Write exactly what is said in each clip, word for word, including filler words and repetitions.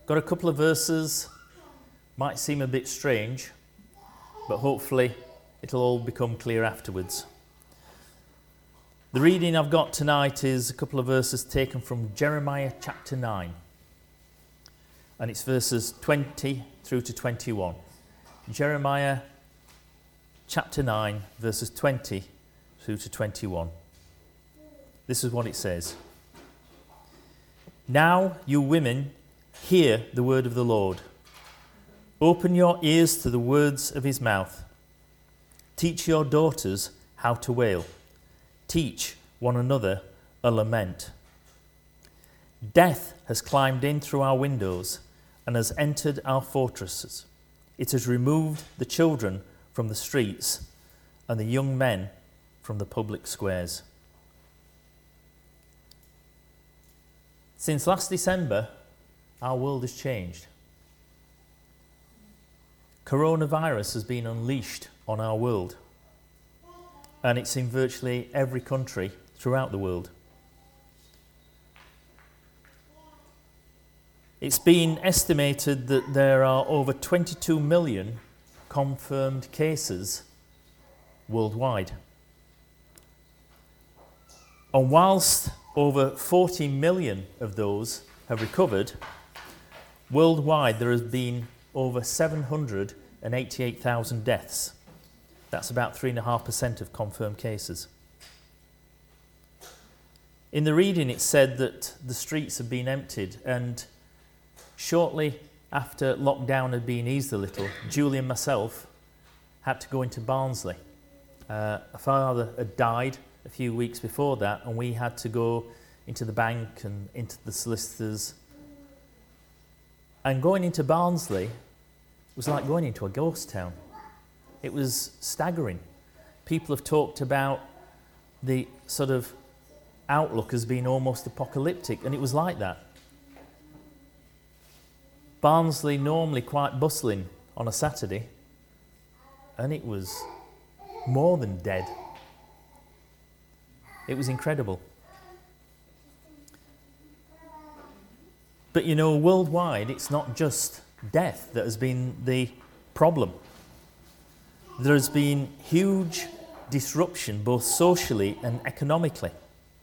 Got a couple of verses, might seem a bit strange, but hopefully it'll all become clear afterwards. The reading I've got tonight is a couple of verses taken from Jeremiah chapter nine, and it's verses twenty through to twenty-one. Jeremiah chapter nine, verses twenty through to twenty-one. This is what it says. Now, you women, hear the word of the Lord. Open your ears to the words of his mouth. Teach your daughters how to wail. Teach one another a lament. Death has climbed in through our windows and has entered our fortresses. It has removed the children from the streets and the young men from the public squares. Since last December, our world has changed. Coronavirus has been unleashed on our world, and it's in virtually every country throughout the world. It's been estimated that there are over twenty-two million confirmed cases worldwide. And whilst over forty million of those have recovered, worldwide there has been over seven hundred eighty-eight thousand deaths. That's about three point five percent of confirmed cases. In the reading it said that the streets had been emptied, and shortly after lockdown had been eased a little, Julie and myself had to go into Barnsley. Uh, a father had died a few weeks before that, and we had to go into the bank and into the solicitors. And going into Barnsley was like going into a ghost town. It was staggering. People have talked about the sort of outlook as being almost apocalyptic, and it was like that. Barnsley normally quite bustling on a Saturday, and it was more than dead. It was incredible. But you know, worldwide, it's not just death that has been the problem. There has been huge disruption, both socially and economically.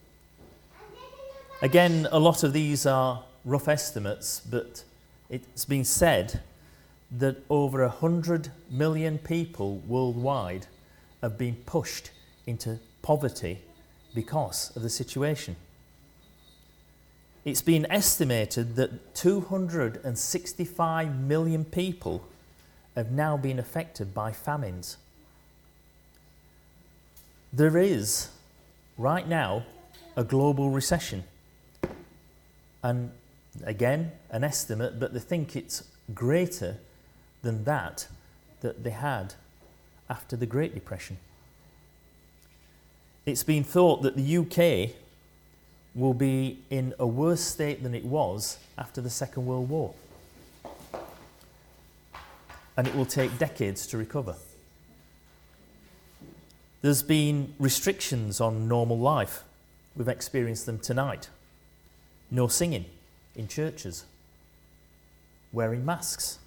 Again, a lot of these are rough estimates, but it's been said that over one hundred million people worldwide have been pushed into poverty because of the situation. It's been estimated that two hundred sixty-five million people have now been affected by famines. There is, right now, a global recession. And again, an estimate, but they think it's greater than that that they had after the Great Depression. It's been thought that the U K will be in a worse state than it was after the Second World War. And it will take decades to recover. There's been restrictions on normal life. We've experienced them tonight. No singing in churches. Wearing masks.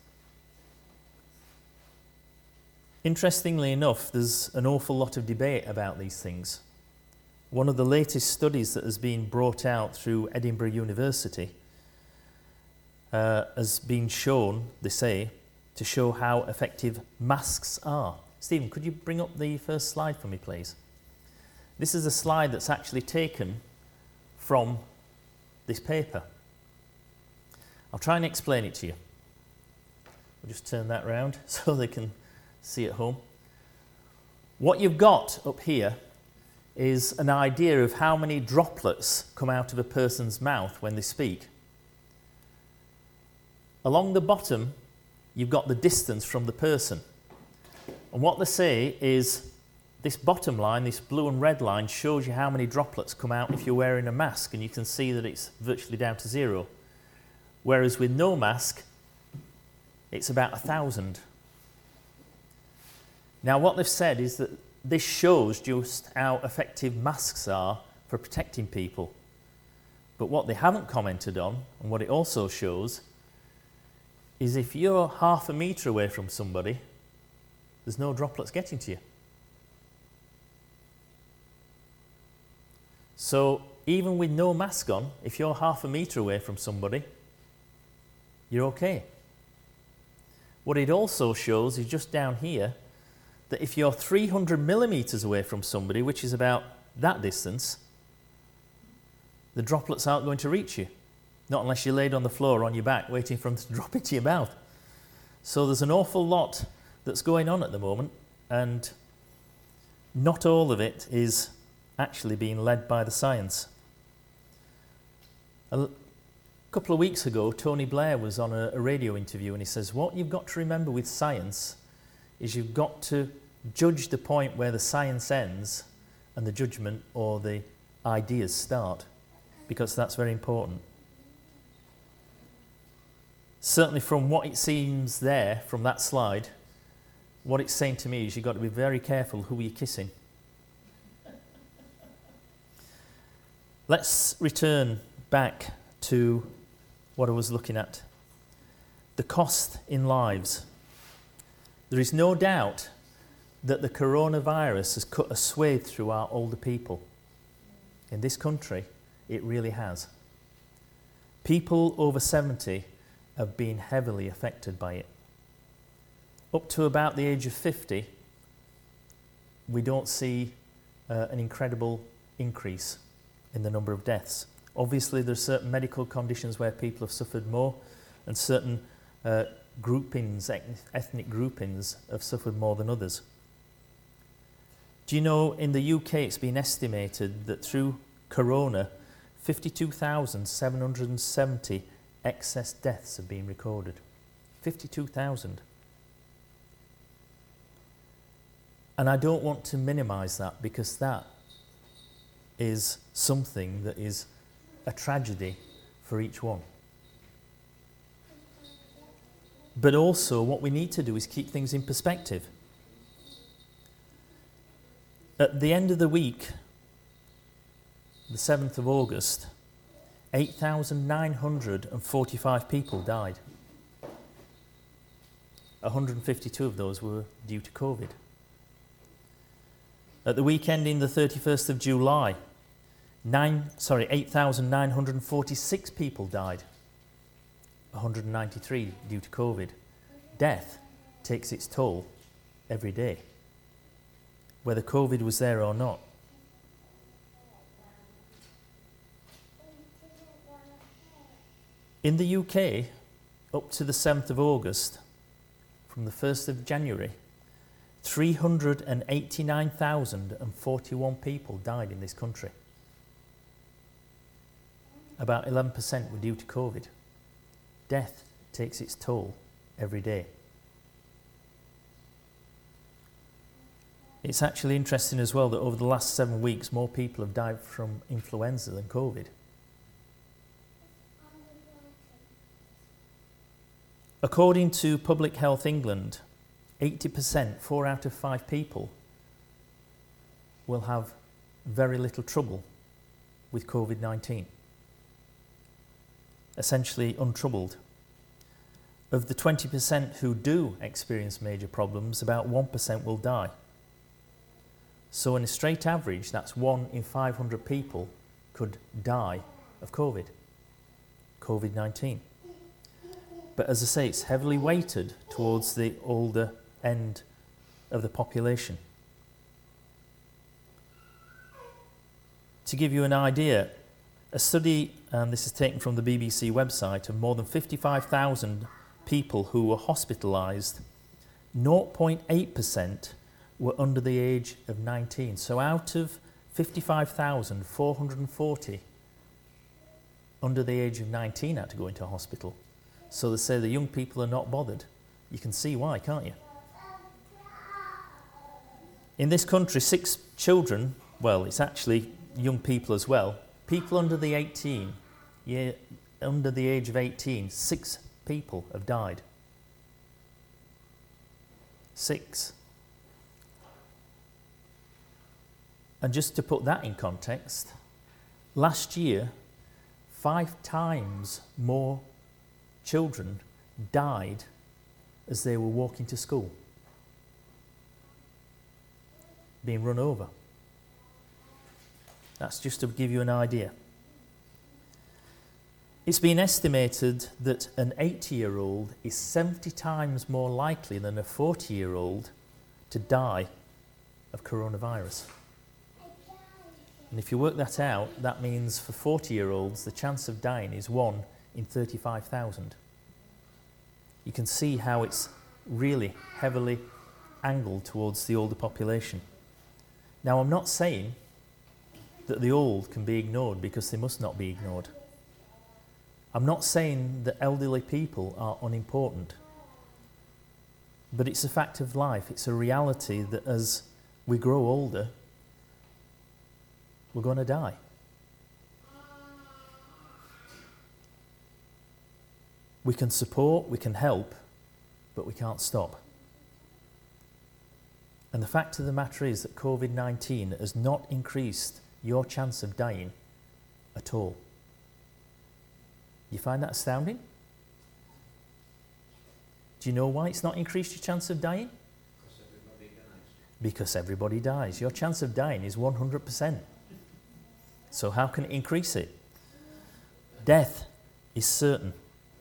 Interestingly enough, there's an awful lot of debate about these things. One of the latest studies that has been brought out through Edinburgh University uh, has been shown, they say, to show how effective masks are. Stephen, could you bring up the first slide for me, please? This is a slide that's actually taken from this paper. I'll try and explain it to you. We'll just turn that round so they can see at home. What you've got up here is an idea of how many droplets come out of a person's mouth when they speak. Along the bottom, you've got the distance from the person. And what they say is this bottom line, this blue and red line, shows you how many droplets come out if you're wearing a mask, and you can see that it's virtually down to zero. Whereas with no mask, it's about a thousand. Now, what they've said is that this shows just how effective masks are for protecting people. But what they haven't commented on, and what it also shows, is if you're half a metre away from somebody, there's no droplets getting to you. So even with no mask on, if you're half a metre away from somebody, you're okay. What it also shows is just down here that if you're three hundred millimetres away from somebody, which is about that distance, the droplets aren't going to reach you. Not unless you're laid on the floor on your back waiting for them to drop into your mouth. So there's an awful lot that's going on at the moment, and not all of it is actually being led by the science. A l- couple of weeks ago, Tony Blair was on a, a radio interview, and he says, what you've got to remember with science is you've got to judge the point where the science ends and the judgment or the ideas start, because that's very important. Certainly from what it seems there, from that slide, what it's saying to me is you've got to be very careful who you're kissing. Let's return back to what I was looking at. The cost in lives. There is no doubt that the coronavirus has cut a swathe through our older people. In this country, it really has. People over seventy have been heavily affected by it. Up to about the age of fifty, we don't see uh, an incredible increase in the number of deaths. Obviously, there are certain medical conditions where people have suffered more, and certain uh, groupings, ethnic groupings, have suffered more than others. Do you know, in the U K, it's been estimated that through corona, fifty-two thousand seven hundred seventy excess deaths have been recorded. fifty-two thousand. And I don't want to minimise that, because that is something that is a tragedy for each one. But also what we need to do is keep things in perspective. At the end of the week, the seventh of August, eight thousand nine hundred forty-five people died. one hundred fifty-two of those were due to COVID. At the weekend in the thirty-first of July, nine, sorry, eight thousand nine hundred forty-six people died. one hundred ninety-three due to COVID. Death takes its toll every day, whether COVID was there or not. In the U K, up to the seventh of August, from the first of January, three hundred eighty-nine thousand forty-one people died in this country. About eleven percent were due to COVID. Death takes its toll every day. It's actually interesting as well that over the last seven weeks, more people have died from influenza than COVID. According to Public Health England, eighty percent, four out of five people, will have very little trouble with COVID nineteen. Essentially untroubled. Of the twenty percent who do experience major problems, about one percent will die. So in a straight average, that's one in five hundred people could die of COVID, COVID nineteen. But as I say, it's heavily weighted towards the older end of the population. To give you an idea, a study, and this is taken from the B B C website, of more than fifty-five thousand people who were hospitalised, zero point eight percent were under the age of nineteen. So out of fifty-five thousand four hundred forty under the age of nineteen had to go into hospital. So they say the young people are not bothered. You can see why, can't you? In this country, six children, well, it's actually young people as well, people under the eighteen, yeah, under the age of eighteen, six people have died. Six. And just to put that in context, last year, five times more children died as they were walking to school, being run over. That's just to give you an idea. It's been estimated that an eighty-year-old is seventy times more likely than a forty-year-old to die of coronavirus. And if you work that out, that means for forty-year-olds, the chance of dying is one in thirty-five thousand. You can see how it's really heavily angled towards the older population. Now, I'm not saying that the old can be ignored, because they must not be ignored. I'm not saying that elderly people are unimportant, but it's a fact of life. It's a reality that as we grow older, we're going to die. We can support, we can help, but we can't stop. And the fact of the matter is that COVID nineteen has not increased your chance of dying at all. You find that astounding? Do you know why it's not increased your chance of dying? Because everybody dies. Because everybody dies. Your chance of dying is one hundred percent. So how can it increase it? Death is certain.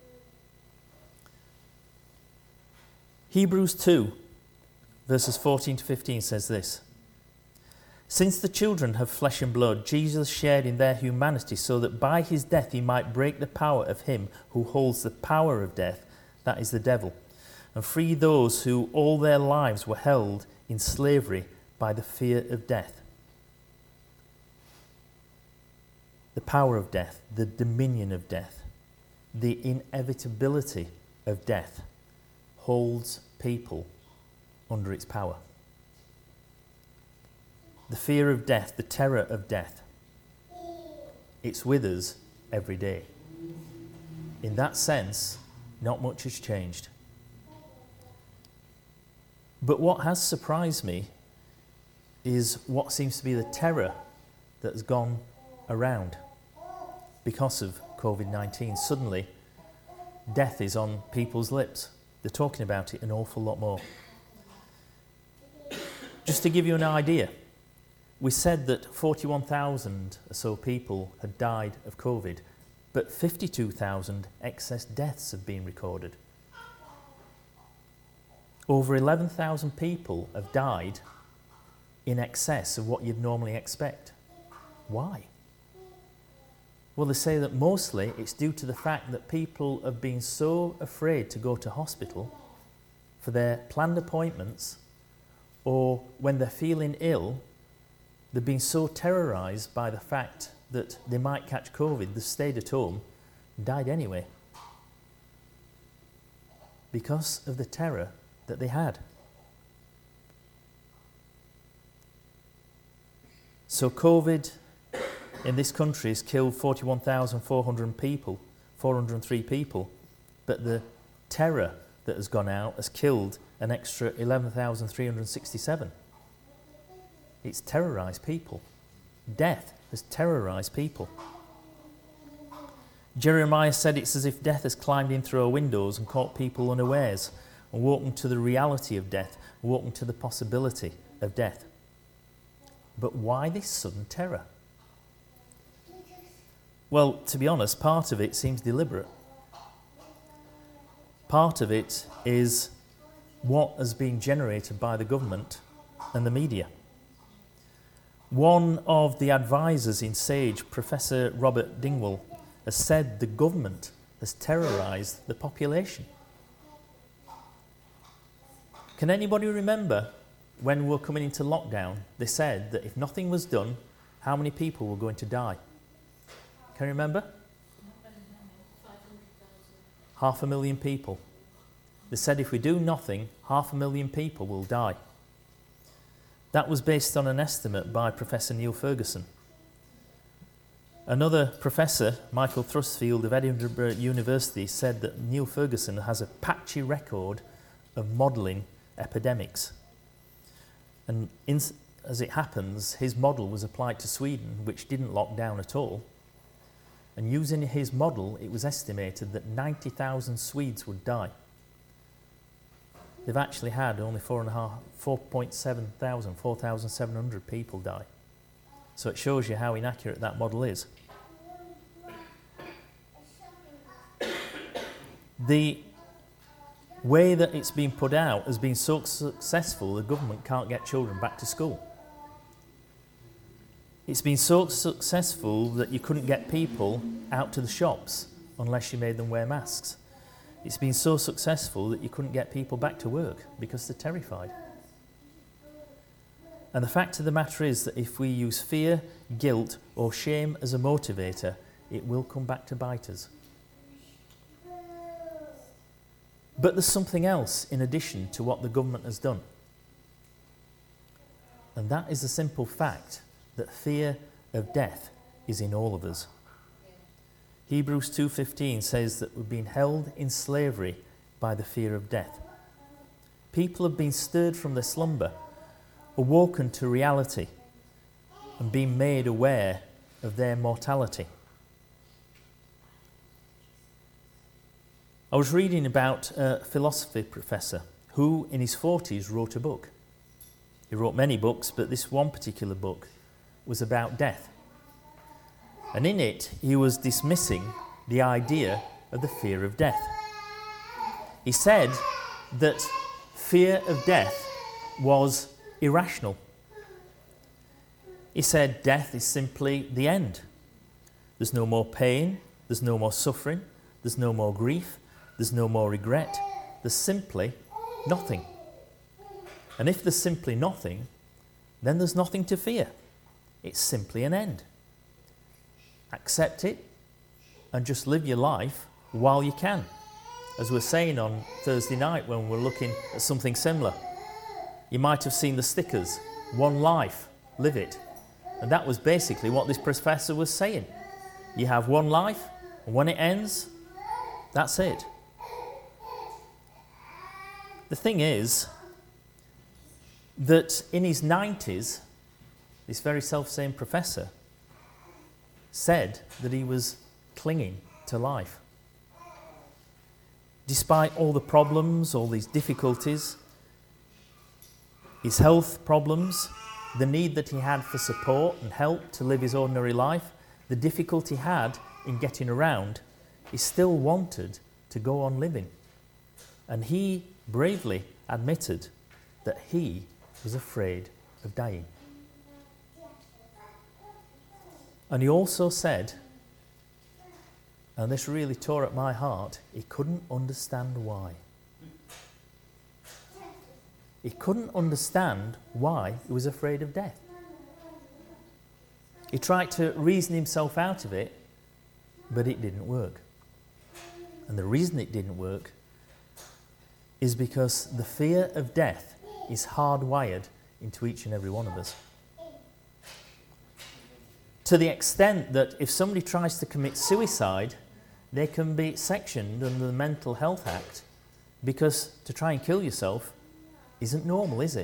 Hebrews two, verses fourteen to fifteen says this. Since the children have flesh and blood, Jesus shared in their humanity so that by his death he might break the power of him who holds the power of death, that is the devil, and free those who all their lives were held in slavery by the fear of death. The power of death, the dominion of death, the inevitability of death holds people under its power. The fear of death, the terror of death, it's with us every day. In that sense, not much has changed. But what has surprised me is what seems to be the terror that has gone around because of COVID nineteen. Suddenly, death is on people's lips. They're talking about it an awful lot more. Just to give you an idea, we said that forty-one thousand or so people had died of COVID, but fifty-two thousand excess deaths have been recorded. Over eleven thousand people have died in excess of what you'd normally expect. Why? Well, they say that mostly it's due to the fact that people have been so afraid to go to hospital for their planned appointments, or when they're feeling ill, they've been so terrorised by the fact that they might catch COVID, they've stayed at home and died anyway because of the terror that they had. So COVID in this country has killed forty-one thousand four hundred people, four hundred three people, but the terror that has gone out has killed an extra eleven thousand three hundred sixty-seven. It's terrorised people. Death has terrorised people. Jeremiah said it's as if death has climbed in through our windows and caught people unawares and woke them to the reality of death, woke them to the possibility of death. But why this sudden terror? Well, to be honest, part of it seems deliberate. Part of it is what has been generated by the government and the media. One of the advisors in SAGE, Professor Robert Dingwall, has said the government has terrorised the population. Can anybody remember when we were coming into lockdown, they said that if nothing was done, how many people were going to die? Can you remember? Half a million people. They said if we do nothing, half a million people will die. That was based on an estimate by Professor Neil Ferguson. Another professor, Michael Thrustfield of Edinburgh University, said that Neil Ferguson has a patchy record of modelling epidemics. And in, as it happens, his model was applied to Sweden, which didn't lock down at all. And using his model, it was estimated that ninety thousand Swedes would die. They've actually had only four and a half, four point seven thousand, four thousand seven hundred people die. So it shows you how inaccurate that model is. The way that it's been put out has been so successful, the government can't get children back to school. It's been so successful that you couldn't get people out to the shops unless you made them wear masks. It's been so successful that you couldn't get people back to work because they're terrified. And the fact of the matter is that if we use fear, guilt, or shame as a motivator, it will come back to bite us. But there's something else in addition to what the government has done. And that is the simple fact that fear of death is in all of us. Hebrews two fifteen says that we've been held in slavery by the fear of death. People have been stirred from their slumber, awoken to reality, and been made aware of their mortality. I was reading about a philosophy professor who, in his forties, wrote a book. He wrote many books, but this one particular book was about death. And in it, he was dismissing the idea of the fear of death. He said that fear of death was irrational. He said death is simply the end. There's no more pain, there's no more suffering, there's no more grief, there's no more regret. There's simply nothing. And if there's simply nothing, then there's nothing to fear. It's simply an end. Accept it and just live your life while you can. As we were saying on Thursday night when we were looking at something similar. You might have seen the stickers, one life, live it. And that was basically what this professor was saying. You have one life, and when it ends, that's it. The thing is that in his nineties, this very self-same professor said that he was clinging to life. Despite all the problems, all these difficulties, his health problems, the need that he had for support and help to live his ordinary life, the difficulty he had in getting around, he still wanted to go on living. And he bravely admitted that he was afraid of dying. And he also said, and this really tore at my heart, he couldn't understand why. He couldn't understand why he was afraid of death. He tried to reason himself out of it, but it didn't work. And the reason it didn't work is because the fear of death is hardwired into each and every one of us. To the extent that if somebody tries to commit suicide, they can be sectioned under the Mental Health Act, because to try and kill yourself isn't normal, is it?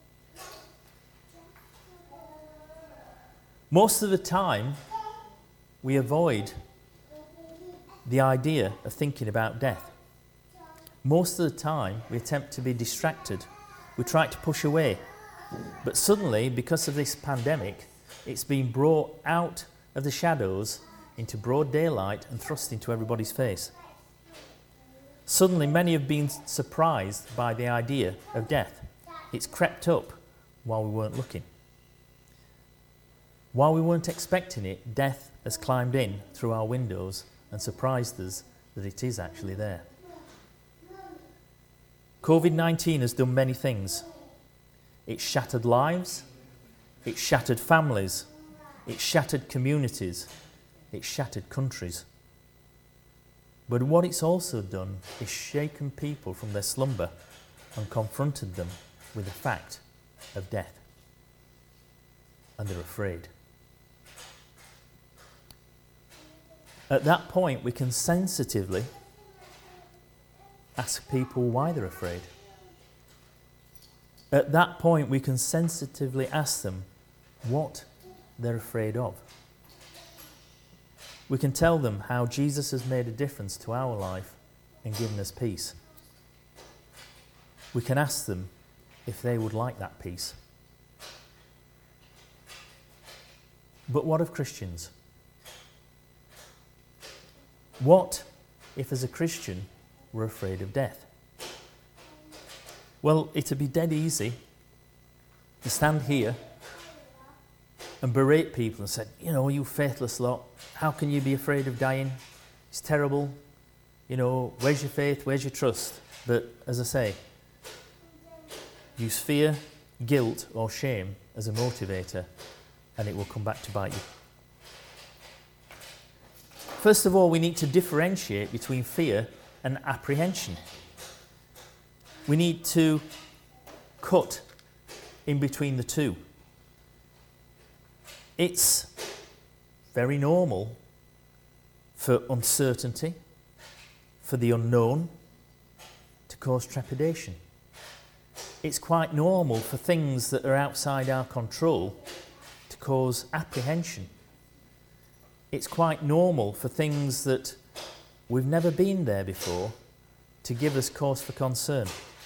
Most of the time, we avoid the idea of thinking about death. Most of the time, we attempt to be distracted. We try to push away. But suddenly, because of this pandemic, it's been brought out of the shadows into broad daylight and thrust into everybody's face. Suddenly, many have been surprised by the idea of death. It's crept up while we weren't looking. While we weren't expecting it, death has climbed in through our windows and surprised us that it is actually there. covid nineteen has done many things. It's shattered lives, it's shattered families, it's shattered communities, it's shattered countries. But what it's also done is shaken people from their slumber and confronted them with the fact of death. And they're afraid. At that point, we can sensitively ask people why they're afraid. At that point, we can sensitively ask them what they're afraid of. We can tell them how Jesus has made a difference to our life and given us peace. We can ask them if they would like that peace. But what of Christians? What if as a Christian we're afraid of death? Well, it'd be dead easy to stand here and berate people and say, you know, you faithless lot, how can you be afraid of dying? It's terrible. You know, where's your faith? Where's your trust? But as I say, use fear, guilt or shame as a motivator and it will come back to bite you. First of all, we need to differentiate between fear and apprehension. We need to cut in between the two. It's very normal for uncertainty, for the unknown, to cause trepidation. It's quite normal for things that are outside our control to cause apprehension. It's quite normal for things that we've never been there before to give us cause for concern.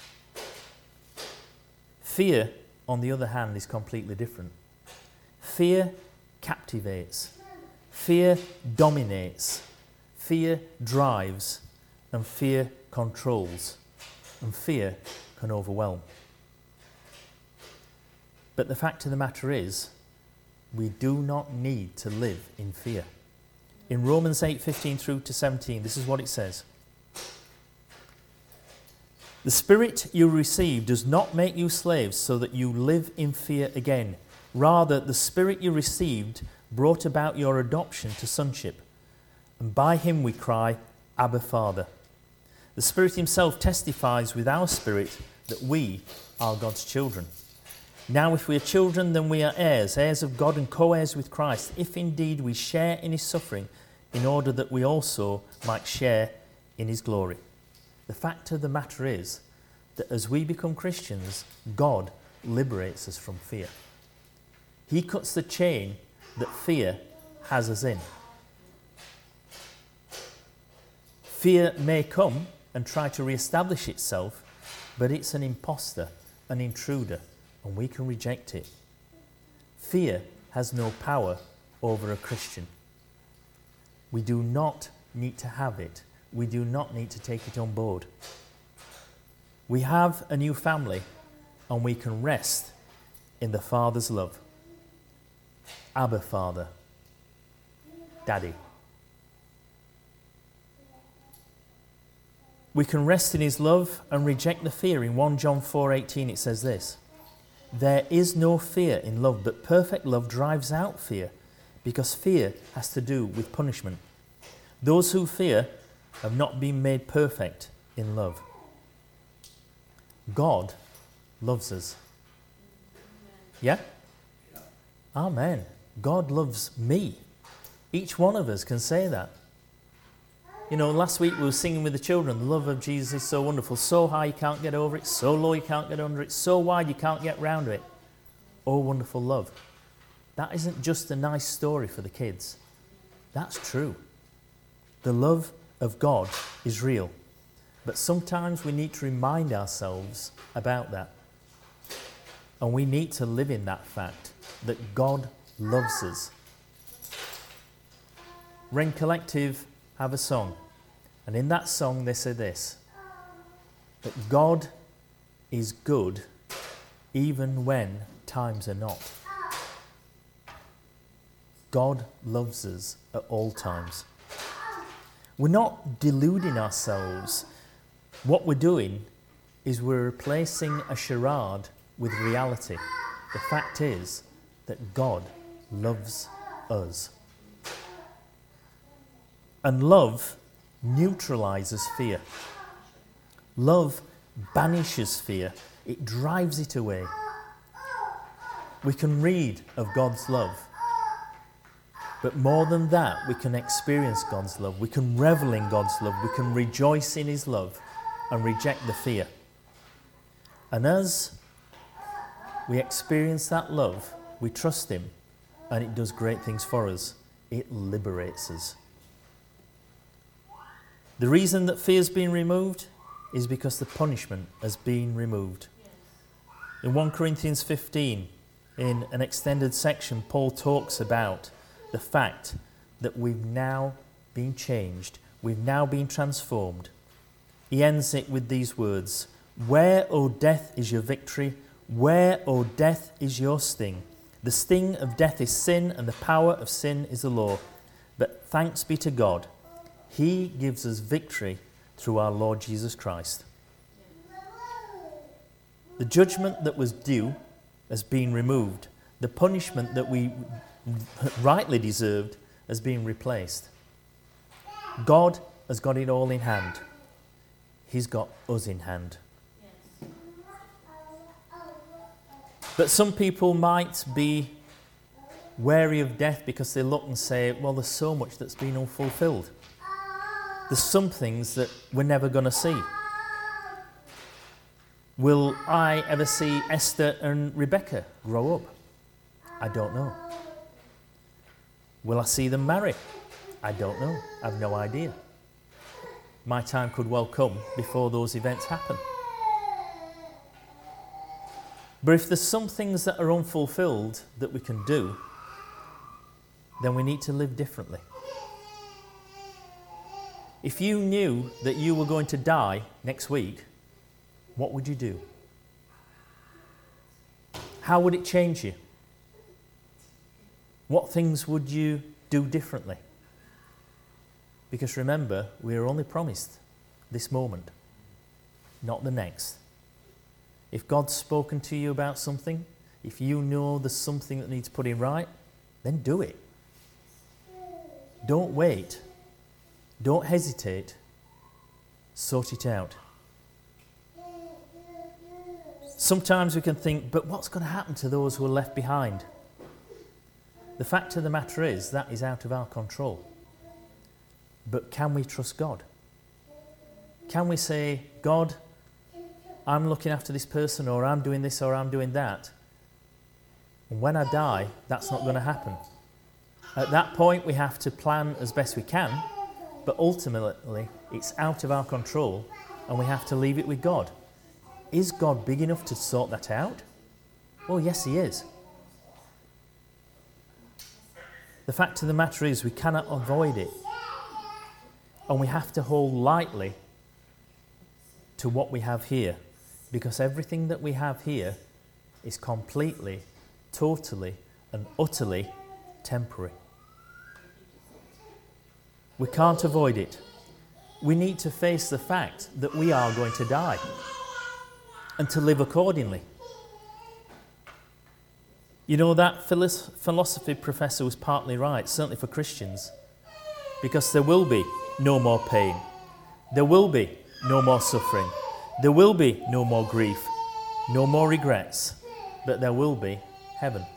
Fear, on the other hand, is completely different. Fear captivates. Fear dominates. Fear drives. And fear controls. And fear can overwhelm. But the fact of the matter is, we do not need to live in fear. In Romans eight fifteen through to seventeen, this is what it says. The Spirit you received does not make you slaves so that you live in fear again. Rather, the Spirit you received brought about your adoption to sonship. And by him we cry, Abba, Father. The Spirit himself testifies with our spirit that we are God's children. Now if we are children, then we are heirs, heirs of God and co-heirs with Christ, if indeed we share in his suffering, in order that we also might share in his glory. The fact of the matter is that as we become Christians, God liberates us from fear. He cuts the chain that fear has us in. Fear may come and try to re-establish itself, but it's an imposter, an intruder, and we can reject it. Fear has no power over a Christian. We do not need to have it. We do not need to take it on board. We have a new family and we can rest in the Father's love. Abba, Father. Daddy. We can rest in his love and reject the fear. In First John four eighteen it says this, there is no fear in love, but perfect love drives out fear, because fear has to do with punishment. Those who fear have not been made perfect in love. God loves us. Yeah? Amen. God loves me. Each one of us can say that. You know, last week we were singing with the children, the love of Jesus is so wonderful, so high you can't get over it, so low you can't get under it, so wide you can't get round it. Oh, wonderful love. That isn't just a nice story for the kids. That's true. The love of God is real. But sometimes we need to remind ourselves about that. And we need to live in that fact that God loves us. Wren Collective have a song, and in that song they say this, that God is good even when times are not. God loves us at all times. We're not deluding ourselves. What we're doing is we're replacing a charade with reality. The fact is that God loves us. And love neutralizes fear. Love banishes fear. It drives it away. We can read of God's love. But more than that, we can experience God's love. We can revel in God's love. We can rejoice in his love and reject the fear. And as we experience that love, we trust him, and it does great things for us. It liberates us. The reason that fear's been removed is because the punishment has been removed. In First Corinthians fifteen, in an extended section, Paul talks about the fact that we've now been changed, we've now been transformed. He ends it with these words, "Where, O death, is your victory? Where, O death, is your sting? The sting of death is sin, and the power of sin is the law. But thanks be to God, He gives us victory through our Lord Jesus Christ." The judgment that was due has been removed. The punishment that we rightly deserved has been replaced. God has got it all in hand. He's got us in hand. But some people might be wary of death because they look and say, well, there's so much that's been unfulfilled. There's some things that we're never going to see. Will I ever see Esther and Rebecca grow up? I don't know. Will I see them marry? I don't know. I've no idea. My time could well come before those events happen. But if there's some things that are unfulfilled that we can do, then we need to live differently. If you knew that you were going to die next week, what would you do? How would it change you? What things would you do differently? Because remember, we are only promised this moment, not the next. If God's spoken to you about something, if you know there's something that needs putting right, then do it. Don't wait. Don't hesitate. Sort it out. Sometimes we can think, but what's going to happen to those who are left behind? The fact of the matter is, that is out of our control. But can we trust God? Can we say, God, I'm looking after this person, or I'm doing this, or I'm doing that, and when I die, that's not going to happen. At that point, we have to plan as best we can, but ultimately, it's out of our control, and we have to leave it with God. Is God big enough to sort that out? Well, yes, He is. The fact of the matter is, we cannot avoid it, and we have to hold lightly to what we have here, because everything that we have here is completely, totally, and utterly temporary. We can't avoid it. We need to face the fact that we are going to die and to live accordingly. You know, that philosophy professor was partly right, certainly for Christians, because there will be no more pain. There will be no more suffering. There will be no more grief, no more regrets, but there will be heaven.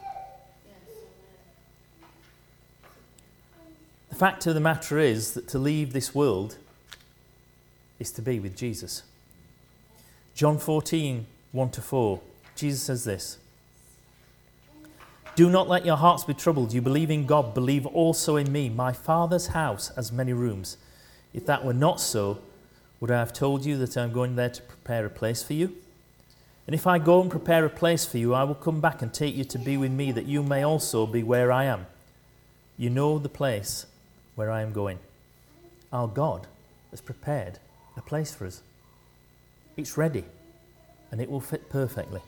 The fact of the matter is that to leave this world is to be with Jesus. John fourteen, one to four, Jesus says this, "Do not let your hearts be troubled. You believe in God, believe also in me. My Father's house has many rooms. If that were not so, would I have told you that I'm going there to prepare a place for you? And if I go and prepare a place for you, I will come back and take you to be with me, that you may also be where I am. You know the place where I am going." Our God has prepared a place for us. It's ready, and it will fit perfectly.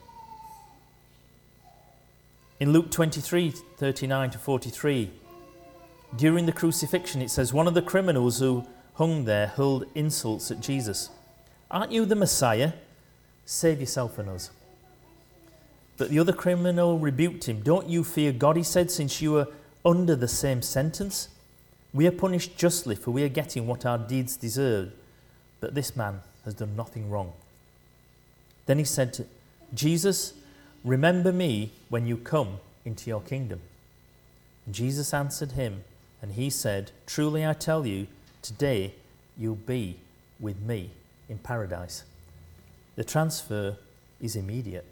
In Luke twenty-three, thirty-nine to forty-three, during the crucifixion, it says, one of the criminals who hung there hurled insults at Jesus. "Aren't you the Messiah? Save yourself and us." But the other criminal rebuked him. "Don't you fear God," he said, "since you are under the same sentence? We are punished justly, for we are getting what our deeds deserve. But this man has done nothing wrong." Then he said to Jesus, "Remember me when you come into your kingdom." And Jesus answered him, and he said, "Truly I tell you, today you'll be with me in paradise." The transfer is immediate.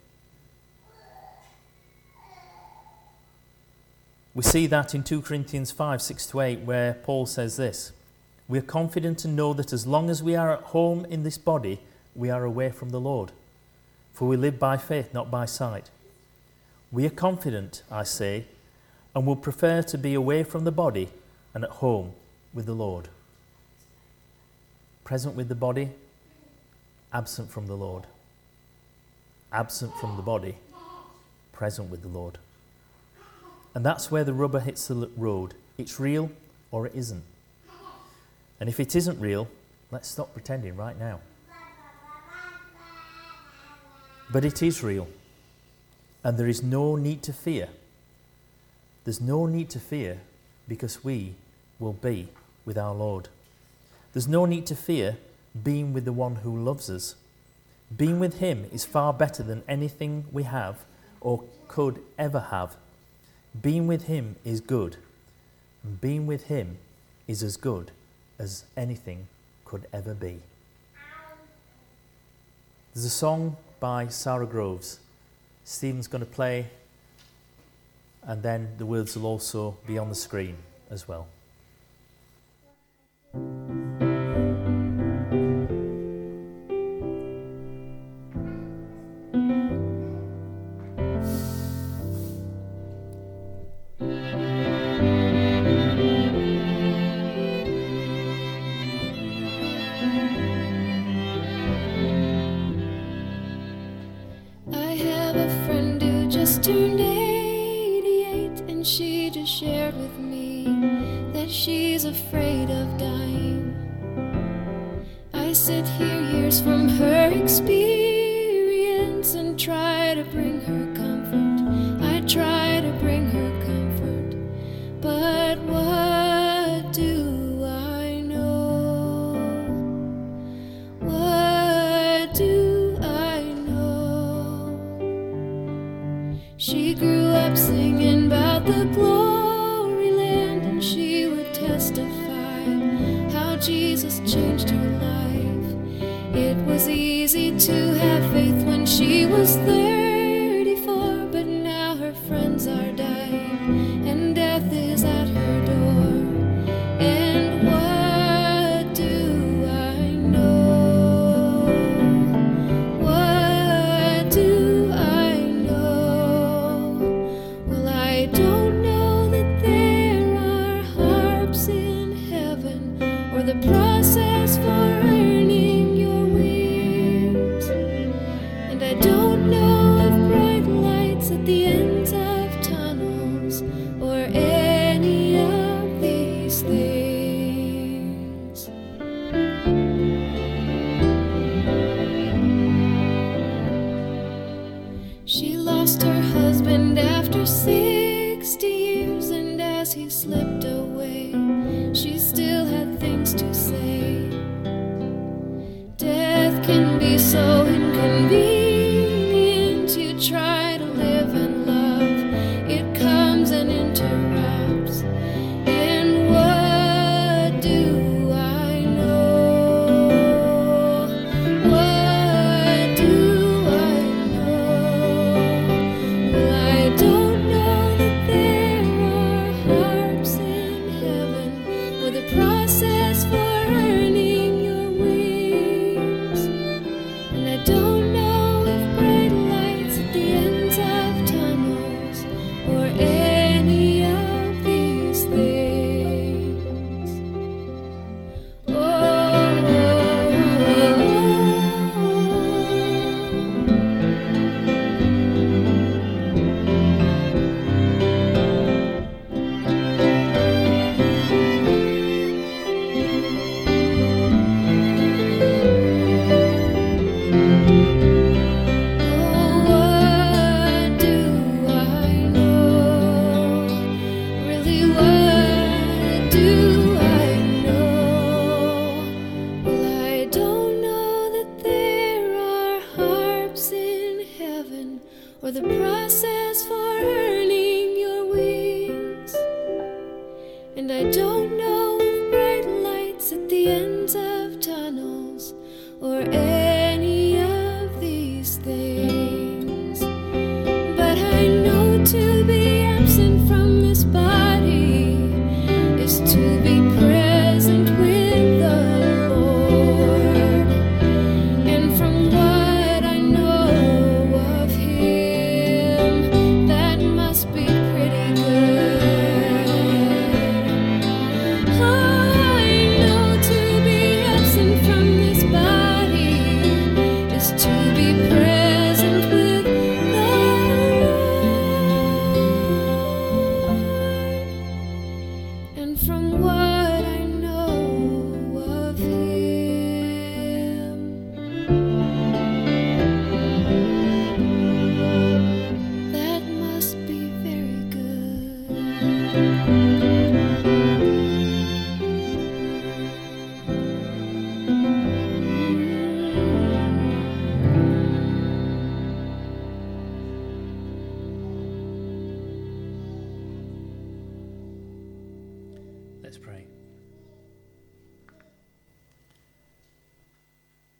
We see that in Second Corinthians five, six to eight, where Paul says this, We are confident to know that as long as we are at home in this body, we are away from the Lord. For we live by faith, not by sight. We are confident, I say, and will prefer to be away from the body and at home with the Lord. Present with the body, absent from the Lord. Absent from the body, present with the Lord. And that's where the rubber hits the road. It's real or it isn't. And if it isn't real, let's stop pretending right now. But it is real. And there is no need to fear. There's no need to fear because we will be with our Lord. There's no need to fear being with the one who loves us. Being with him is far better than anything we have or could ever have. Being with him is good. And being with him is as good as anything could ever be. There's a song by Sarah Groves. Stephen's going to play, and then the words will also be on the screen as well. Turned eighty-eight, and she just shared with me that she's afraid of dying. I sit here years from her experience and try to bring her comfort. I try to bring her comfort, but what do I know? What do I know? She grew up singing about the glory land, and she would testify how Jesus changed her life. It was easy to have faith when she was thirty-four, but now her friends are dying and death is at her door. And what do I know? What do I know? Well, I don't know that there are harps in heaven or the process for earning your wings. And I don't know of bright lights at the ends of tunnels or any of these things. She lost her husband after sixty years, and as he slipped away, she still had things to say. Death can be so inconvenient. You try to live and love, it comes and interrupts. And what do I know? What do I know? Well, I don't know that there are harps in heaven or the process for earning your wings. And I don't know if bright lights at the ends of tunnels or any of these things. Oh, what do I know? Really, what do I know? Well, I don't know that there are harps in heaven or the process for earning your wings. And I don't know of bright lights at the ends of tunnels or any of these things. But I know to be absent from this body is to be present with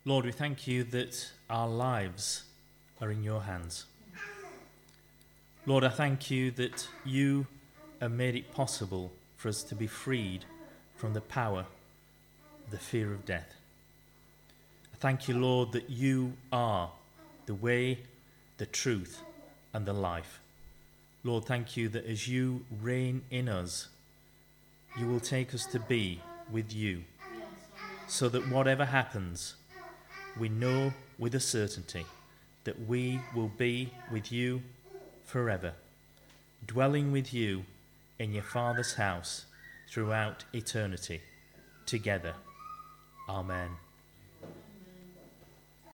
Lord, we thank you that our lives are in your hands. Lord, I thank you that you have made it possible for us to be freed from the power, the fear of death. I thank you, Lord, that you are the way, the truth, and the life. Lord, thank you that as you reign in us, you will take us to be with you, so that whatever happens, we know with a certainty that we will be with you forever, dwelling with you in your Father's house throughout eternity, together. Amen.